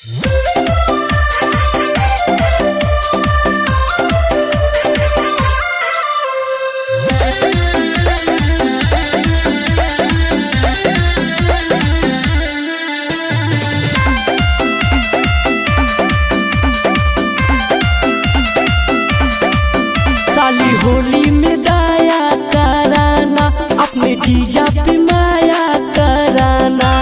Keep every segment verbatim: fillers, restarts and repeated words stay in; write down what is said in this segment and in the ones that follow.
साली होली में दाया कराना, अपने जीजा पे माया कराना।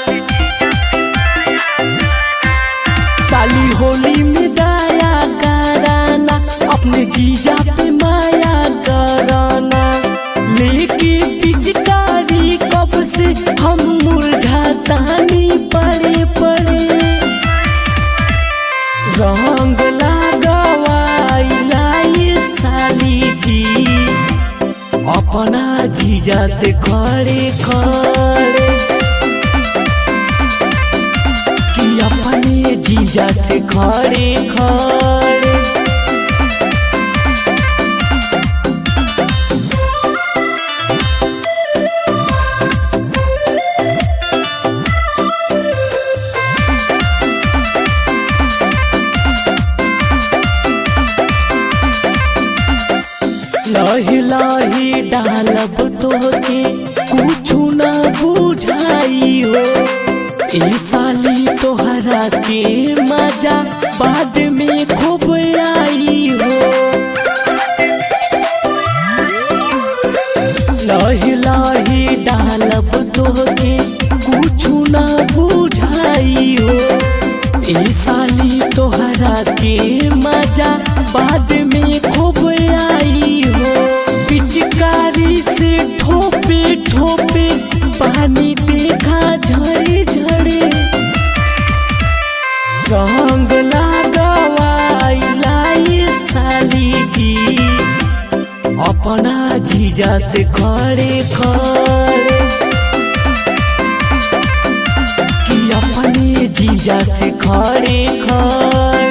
साली होली में दाया कराना, अपने जीजा पे माया कराना। लेके पिचकारी कब से हम मुरझातानी पड़े पड़े, रंग अपना जीजा से खड़े खड़े, कि अपने जीजा से खड़े खड़े। लही लही डालब तोके कुछु न बुझाई हो, ए साली तोहरा के मजा बाद में खूब आई हो। लही लही डालब तोके कुछु न बुझाई हो, ए साली तोहरा के मजा बाद में खूब आई हो। पिचकारी से ठोपे ठोपे पानी देखा झड़े झड़े, रंग लगावाइला ये साली जी अपना जीजा से खड़े खड़े, कि अपने जीजा से खड़े खड़े।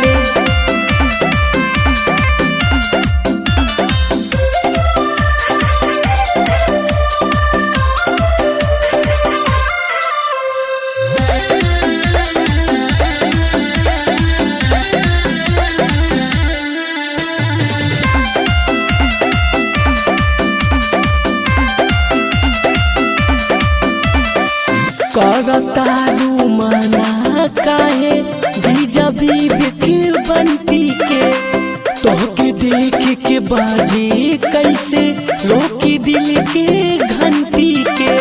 करतारू मना काहे जीजा बीबी के बंटी के, तोहके देख के बाजे कैसे रोकी दिल के घंटी के।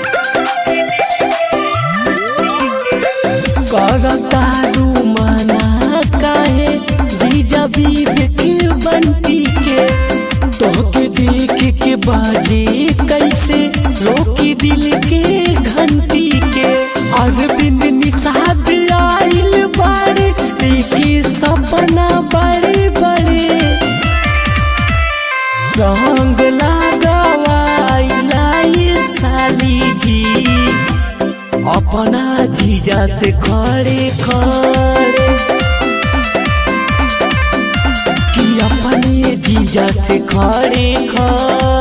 करतारू मना काहे जीजा बीबी के बंटी के, तोहके देख के बाजे कैसे रोकी दिल के घंटी के। अरविंद निषाद आइल बारे देखी सपना बड़े बड़े, रंग लगावाइला ये साली जी अपना जीजा से खड़े खड़े, कि अपने जीजा से खड़े खड़े।